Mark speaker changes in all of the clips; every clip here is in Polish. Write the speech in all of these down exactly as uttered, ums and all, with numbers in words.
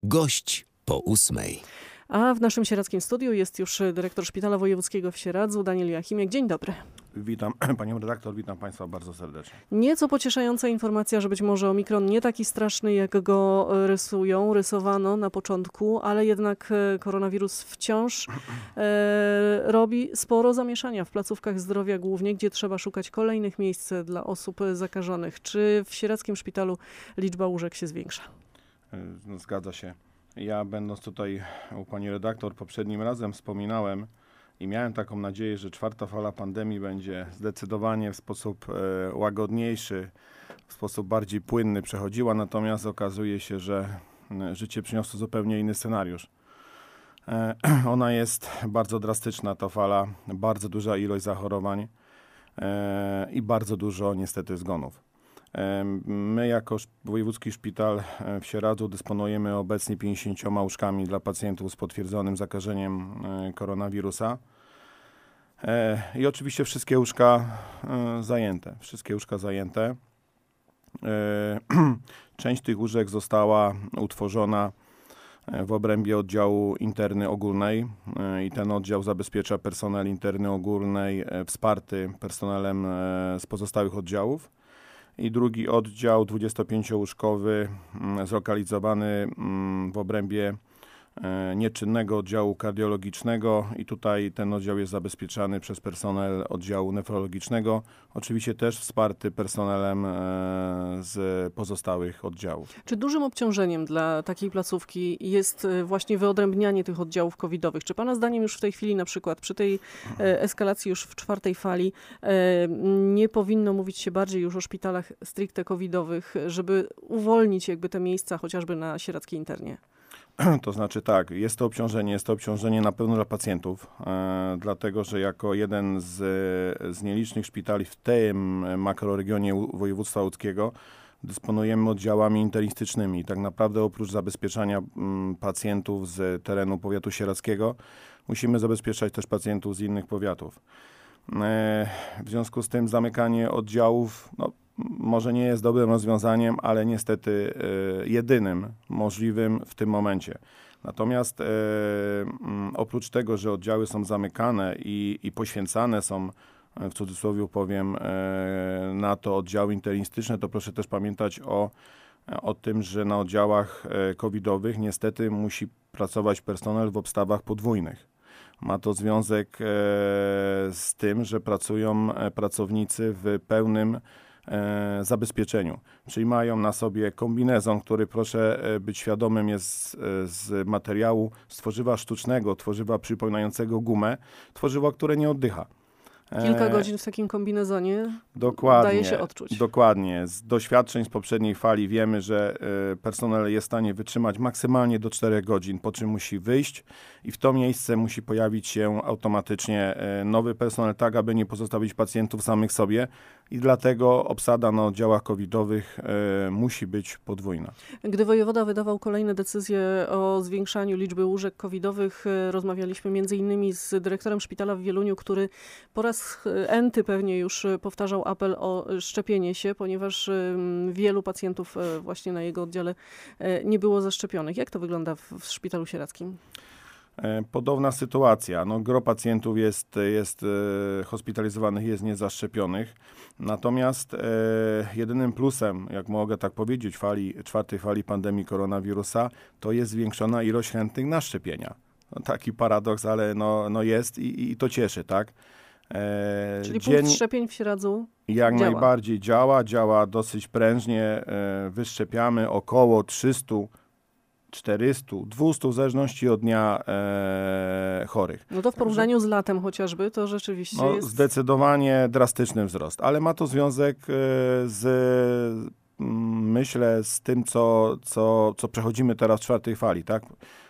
Speaker 1: Gość po ósmej.
Speaker 2: A w naszym sieradzkim studiu jest już dyrektor Szpitala Wojewódzkiego w Sieradzu, Daniel Joachimiak. Dzień dobry.
Speaker 3: Witam panią redaktor, witam państwa bardzo serdecznie.
Speaker 2: Nieco pocieszająca informacja, że być może Omikron nie taki straszny, jak go rysują, rysowano na początku, ale jednak koronawirus wciąż e, robi sporo zamieszania w placówkach zdrowia głównie, gdzie trzeba szukać kolejnych miejsc dla osób zakażonych. Czy w sieradzkim szpitalu liczba łóżek się zwiększa?
Speaker 3: No, zgadza się. Ja będąc tutaj u pani redaktor poprzednim razem wspominałem i miałem taką nadzieję, że czwarta fala pandemii będzie zdecydowanie w sposób e, łagodniejszy, w sposób bardziej płynny przechodziła, natomiast okazuje się, że e, życie przyniosło zupełnie inny scenariusz. E, ona jest bardzo drastyczna, ta fala, bardzo duża ilość zachorowań e, i bardzo dużo niestety zgonów. My jako Wojewódzki Szpital w Sieradzu dysponujemy obecnie pięćdziesięcioma łóżkami dla pacjentów z potwierdzonym zakażeniem koronawirusa. I oczywiście wszystkie łóżka zajęte. Wszystkie łóżka zajęte. Część tych łóżek została utworzona w obrębie oddziału interny ogólnej i ten oddział zabezpiecza personel interny ogólnej wsparty personelem z pozostałych oddziałów. I drugi oddział dwudziestopięciołóżkowy zlokalizowany w obrębie nieczynnego oddziału kardiologicznego i tutaj ten oddział jest zabezpieczany przez personel oddziału nefrologicznego, oczywiście też wsparty personelem z pozostałych oddziałów.
Speaker 2: Czy dużym obciążeniem dla takiej placówki jest właśnie wyodrębnianie tych oddziałów covidowych? Czy pana zdaniem już w tej chwili, na przykład przy tej eskalacji już w czwartej fali, nie powinno mówić się bardziej już o szpitalach stricte covidowych, żeby uwolnić jakby te miejsca chociażby na sieradzkiej internie?
Speaker 3: To znaczy tak, jest to obciążenie, jest to obciążenie na pewno dla pacjentów, e, dlatego że jako jeden z, z nielicznych szpitali w tym makroregionie województwa łódzkiego dysponujemy oddziałami internistycznymi. Tak naprawdę oprócz zabezpieczania m, pacjentów z terenu powiatu sieradzkiego musimy zabezpieczać też pacjentów z innych powiatów. E, w związku z tym zamykanie oddziałów, no, może nie jest dobrym rozwiązaniem, ale niestety e, jedynym możliwym w tym momencie. Natomiast e, m, oprócz tego, że oddziały są zamykane i, i poświęcane są, w cudzysłowie powiem, e, na to oddziały internistyczne, to proszę też pamiętać o, o tym, że na oddziałach e, covidowych niestety musi pracować personel w obstawach podwójnych. Ma to związek e, z tym, że pracują e, pracownicy w pełnym e, zabezpieczeniu. Czyli mają na sobie kombinezon, który, proszę e, być świadomym, jest e, z materiału z tworzywa sztucznego, tworzywa przypominającego gumę, tworzywa, które nie oddycha.
Speaker 2: Kilka godzin w takim kombinezonie
Speaker 3: Dokładnie,
Speaker 2: daje się odczuć.
Speaker 3: Dokładnie. Z doświadczeń z poprzedniej fali wiemy, że y, personel jest w stanie wytrzymać maksymalnie do czterech godzin, po czym musi wyjść i w to miejsce musi pojawić się automatycznie y, nowy personel, tak aby nie pozostawić pacjentów samych sobie i dlatego obsada na oddziałach covidowych y, musi być podwójna.
Speaker 2: Gdy wojewoda wydawał kolejne decyzje o zwiększaniu liczby łóżek covidowych, rozmawialiśmy między innymi z dyrektorem szpitala w Wieluniu, który po raz enty pewnie już powtarzał apel o szczepienie się, ponieważ wielu pacjentów właśnie na jego oddziale nie było zaszczepionych. Jak to wygląda w, w szpitalu sieradzkim?
Speaker 3: Podobna sytuacja. No, gro pacjentów jest, jest e, hospitalizowanych, jest niezaszczepionych. Natomiast e, jedynym plusem, jak mogę tak powiedzieć, fali, czwartej fali pandemii koronawirusa, to jest zwiększona ilość chętnych na szczepienia. No, taki paradoks, ale no, no jest i, i to cieszy, tak?
Speaker 2: E, Czyli dzień, punkt szczepień w Sieradzu
Speaker 3: Jak
Speaker 2: działa.
Speaker 3: najbardziej działa, działa dosyć prężnie. E, wyszczepiamy około trzysta, czterysta, dwieście w zależności od dnia e, chorych.
Speaker 2: No to w porównaniu Także, z latem chociażby to rzeczywiście
Speaker 3: no,
Speaker 2: jest...
Speaker 3: Zdecydowanie drastyczny wzrost, ale ma to związek e, z, m, myślę, z tym, co, co, co przechodzimy teraz w czwartej fali, tak?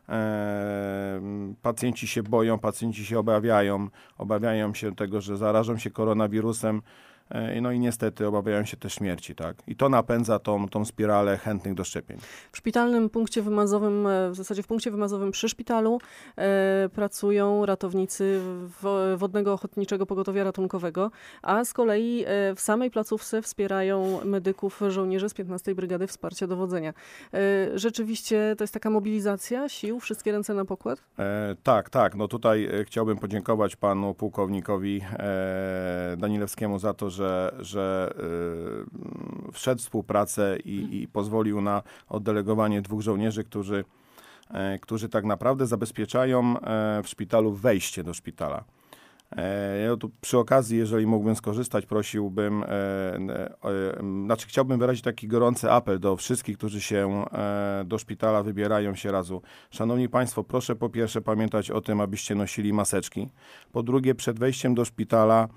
Speaker 3: E, pacjenci się boją, pacjenci się obawiają, obawiają się tego, że zarażą się koronawirusem No i niestety obawiają się też śmierci, tak? I to napędza tą, tą spiralę chętnych do szczepień.
Speaker 2: W szpitalnym punkcie wymazowym, w zasadzie w punkcie wymazowym przy szpitalu e, pracują ratownicy w, Wodnego Ochotniczego Pogotowia Ratunkowego, a z kolei e, w samej placówce wspierają medyków żołnierze z piętnastej Brygady Wsparcia Dowodzenia. E, rzeczywiście to jest taka mobilizacja sił, wszystkie ręce na pokład?
Speaker 3: E, tak, tak. No tutaj e, chciałbym podziękować panu pułkownikowi e, Danilewskiemu za to, że, że e, wszedł w współpracę i, i pozwolił na oddelegowanie dwóch żołnierzy, którzy, e, którzy tak naprawdę zabezpieczają e, w szpitalu wejście do szpitala. E, ja tu przy okazji, jeżeli mógłbym skorzystać, prosiłbym, e, e, znaczy chciałbym wyrazić taki gorący apel do wszystkich, którzy się e, do szpitala wybierają się razu. Szanowni Państwo, proszę po pierwsze pamiętać o tym, abyście nosili maseczki. Po drugie, przed wejściem do szpitala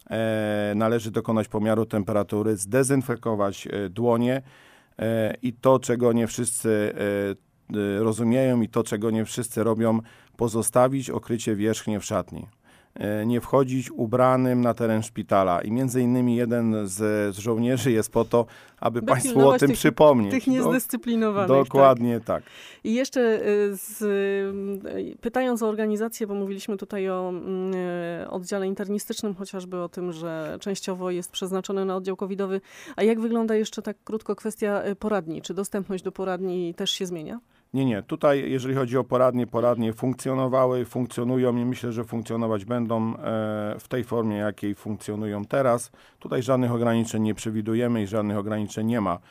Speaker 3: e, należy dokonać pomiaru temperatury, zdezynfekować e, dłonie e, i to, czego nie wszyscy e, e, rozumieją i to, czego nie wszyscy robią, pozostawić okrycie wierzchnie w szatni. Nie wchodzić ubranym na teren szpitala. I między innymi jeden z, z żołnierzy jest po to, aby
Speaker 2: By
Speaker 3: Państwu o tym
Speaker 2: tych,
Speaker 3: przypomnieć.
Speaker 2: Tych niezdyscyplinowanych.
Speaker 3: Dokładnie tak. tak.
Speaker 2: I jeszcze z, pytając o organizację, bo mówiliśmy tutaj o y, oddziale internistycznym, chociażby o tym, że częściowo jest przeznaczony na oddział covidowy. A jak wygląda jeszcze tak krótko kwestia poradni? Czy dostępność do poradni też się zmienia?
Speaker 3: Nie, nie. Tutaj, jeżeli chodzi o poradnie, poradnie funkcjonowały, funkcjonują i myślę, że funkcjonować będą e, w tej formie, jakiej funkcjonują teraz. Tutaj żadnych ograniczeń nie przewidujemy i żadnych ograniczeń nie ma.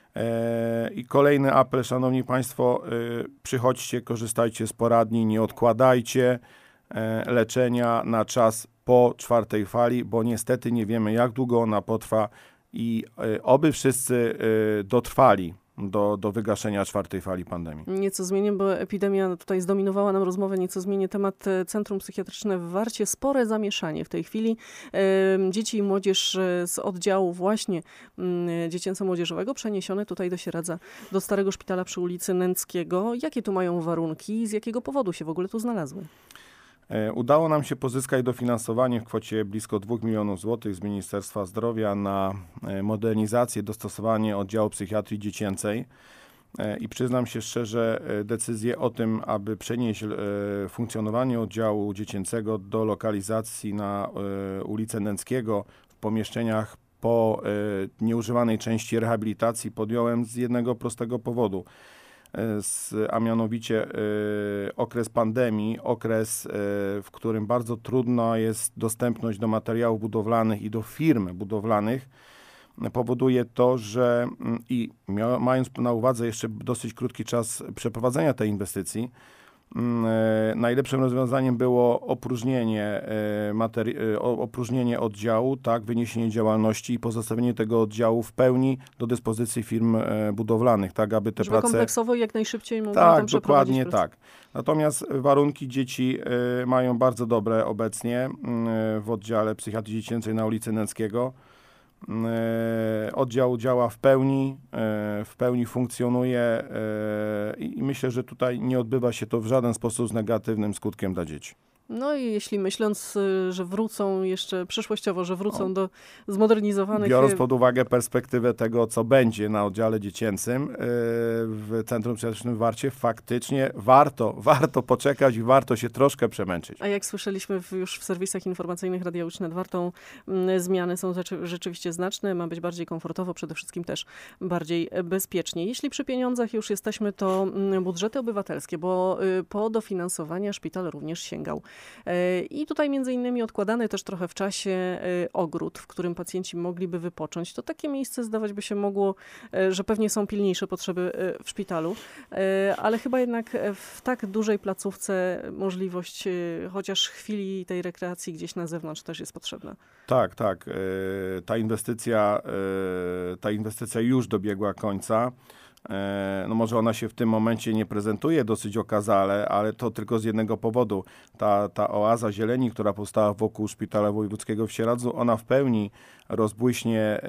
Speaker 3: E, I kolejny apel, szanowni państwo, e, przychodźcie, korzystajcie z poradni, nie odkładajcie e, leczenia na czas po czwartej fali, bo niestety nie wiemy, jak długo ona potrwa i e, oby wszyscy e, dotrwali Do, do wygaszenia czwartej fali pandemii.
Speaker 2: Nieco zmienię, bo epidemia tutaj zdominowała nam rozmowę, nieco zmienię temat. Centrum Psychiatryczne w Warcie. Spore zamieszanie w tej chwili. Dzieci i młodzież z oddziału właśnie dziecięco-młodzieżowego przeniesione tutaj do Sieradza, do Starego Szpitala przy ulicy Nęckiego. Jakie tu mają warunki i z jakiego powodu się w ogóle tu znalazły?
Speaker 3: Udało nam się pozyskać dofinansowanie w kwocie blisko dwóch milionów złotych z Ministerstwa Zdrowia na modernizację, dostosowanie oddziału psychiatrii dziecięcej. I przyznam się szczerze, decyzję o tym, aby przenieść funkcjonowanie oddziału dziecięcego do lokalizacji na ulicę Nęckiego w pomieszczeniach po nieużywanej części rehabilitacji podjąłem z jednego prostego powodu. Z, a mianowicie y, okres pandemii, okres, y, w którym bardzo trudna jest dostępność do materiałów budowlanych i do firm budowlanych, powoduje to, że y, i mia, mając na uwadze jeszcze dosyć krótki czas przeprowadzenia tej inwestycji, y, najlepszym rozwiązaniem było opróżnienie, y, materi- y, opróżnienie oddziału, tak, wyniesienie działalności i pozostawienie tego oddziału w pełni do dyspozycji firm y, budowlanych, tak, aby te
Speaker 2: Żeby
Speaker 3: prace...
Speaker 2: kompleksowo jak najszybciej mogły
Speaker 3: Tak,
Speaker 2: tam przeprowadzić
Speaker 3: dokładnie
Speaker 2: pracę.
Speaker 3: tak. Natomiast warunki dzieci y, mają bardzo dobre obecnie y, w oddziale psychiatrii dziecięcej na ulicy Nęckiego. Y, oddział działa w pełni, y, w pełni funkcjonuje y, i myślę, że tutaj nie odbywa się to w żaden sposób z negatywnym skutkiem dla dzieci.
Speaker 2: No i jeśli myśląc, że wrócą jeszcze przyszłościowo, że wrócą o. do zmodernizowanych...
Speaker 3: Biorąc pod uwagę perspektywę tego, co będzie na oddziale dziecięcym yy, w Centrum Psychiatrycznym w Warcie, faktycznie warto, warto poczekać i warto się troszkę przemęczyć.
Speaker 2: A jak słyszeliśmy w, już w serwisach informacyjnych Radia Łódź Net Wartą, m, zmiany są rzeczy, rzeczywiście znaczne, ma być bardziej komfortowo, przede wszystkim też bardziej bezpiecznie. Jeśli przy pieniądzach już jesteśmy, to m, budżety obywatelskie, bo y, po dofinansowania szpital również sięgał. I tutaj między innymi odkładany też trochę w czasie ogród, w którym pacjenci mogliby wypocząć. To takie miejsce zdawać by się mogło, że pewnie są pilniejsze potrzeby w szpitalu, ale chyba jednak w tak dużej placówce możliwość chociaż chwili tej rekreacji gdzieś na zewnątrz też jest potrzebna.
Speaker 3: Tak, tak. Ta inwestycja, ta inwestycja już dobiegła końca. No może ona się w tym momencie nie prezentuje dosyć okazale, ale to tylko z jednego powodu. Ta, ta oaza zieleni, która powstała wokół Szpitala Wojewódzkiego w Sieradzu, ona w pełni rozbłyśnie e,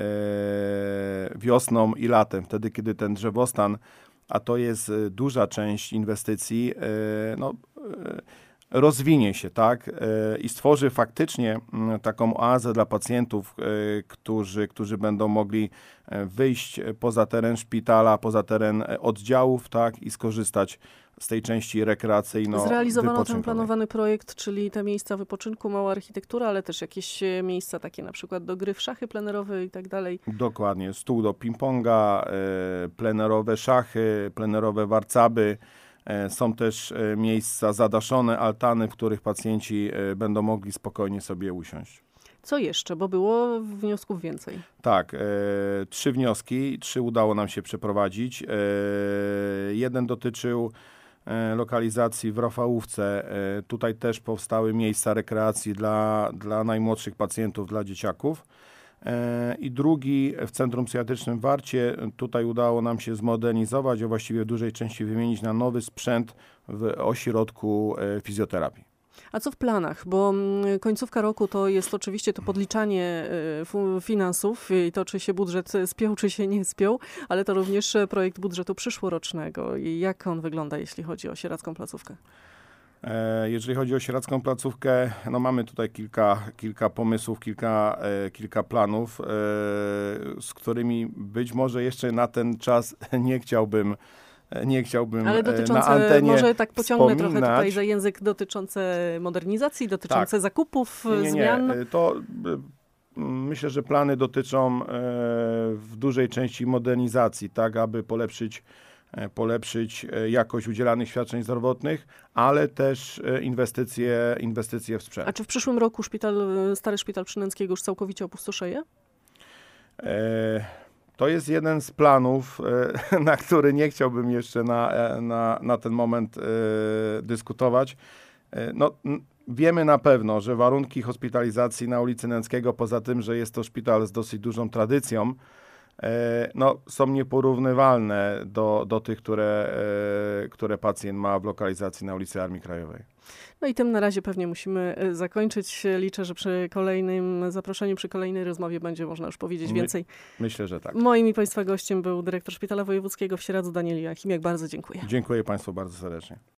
Speaker 3: wiosną i latem, wtedy kiedy ten drzewostan, a to jest duża część inwestycji, e, no, e, rozwinie się, tak, e, i stworzy faktycznie m, taką oazę dla pacjentów, e, którzy, którzy będą mogli e, wyjść poza teren szpitala, poza teren e, oddziałów, tak, i skorzystać z tej części rekreacyjno
Speaker 2: Zrealizowano ten
Speaker 3: wypoczynkowej.
Speaker 2: planowany projekt, czyli te miejsca wypoczynku, mała architektura, ale też jakieś e, miejsca takie na przykład do gry w szachy plenerowe i tak dalej.
Speaker 3: Dokładnie, stół do ping-ponga, e, plenerowe szachy, plenerowe warcaby. E, Są też e, miejsca zadaszone, altany, w których pacjenci e, będą mogli spokojnie sobie usiąść.
Speaker 2: Co jeszcze? Bo było wniosków więcej.
Speaker 3: Tak, e, trzy wnioski, trzy udało nam się przeprowadzić. E, jeden dotyczył e, lokalizacji w Rafałówce. E, tutaj też powstały miejsca rekreacji dla, dla najmłodszych pacjentów, dla dzieciaków. E, I drugi w Centrum Psychiatrycznym w Warcie. Tutaj udało nam się zmodernizować, a właściwie w dużej części wymienić na nowy sprzęt w ośrodku e, fizjoterapii.
Speaker 2: A co w planach? Bo mm, końcówka roku to jest oczywiście to podliczanie y, fu- finansów i to, czy się budżet spiął, czy się nie spiął, ale to również e, projekt budżetu przyszłorocznego. I jak on wygląda, jeśli chodzi o sieradzką placówkę?
Speaker 3: E, Jeżeli chodzi o sieradzką placówkę, no mamy tutaj kilka, kilka pomysłów, kilka, e, kilka planów, e, z którymi być może jeszcze na ten czas nie chciałbym, nie chciałbym
Speaker 2: Ale
Speaker 3: e, na
Speaker 2: dotyczące,
Speaker 3: antenie
Speaker 2: może tak pociągnę trochę
Speaker 3: wspominać.
Speaker 2: tutaj za język, dotyczące modernizacji, dotyczące
Speaker 3: Tak.
Speaker 2: zakupów,
Speaker 3: Nie, nie, nie.
Speaker 2: zmian.
Speaker 3: E, To e, myślę, że plany dotyczą e, w dużej części modernizacji, tak aby polepszyć e, polepszyć e, jakość udzielanych świadczeń zdrowotnych, ale też e, inwestycje, inwestycje w sprzęt.
Speaker 2: A czy w przyszłym roku szpital, stary szpital przynęckiego już całkowicie opustoszeje?
Speaker 3: E, To jest jeden z planów, e, na który nie chciałbym jeszcze na, e, na, na ten moment e, dyskutować. E, No, n- wiemy na pewno, że warunki hospitalizacji na ulicy Nęckiego, poza tym, że jest to szpital z dosyć dużą tradycją, e, no, są nieporównywalne do, do tych, które, e, które pacjent ma w lokalizacji na ulicy Armii Krajowej.
Speaker 2: No i tym na razie pewnie musimy e, zakończyć. Liczę, że przy kolejnym zaproszeniu, przy kolejnej rozmowie będzie można już powiedzieć
Speaker 3: My-
Speaker 2: więcej.
Speaker 3: Myślę, że tak.
Speaker 2: Moim i Państwa gościem był dyrektor Szpitala Wojewódzkiego w Sieradzu Daniel Joachimiak. Bardzo dziękuję.
Speaker 3: Dziękuję Państwu bardzo serdecznie.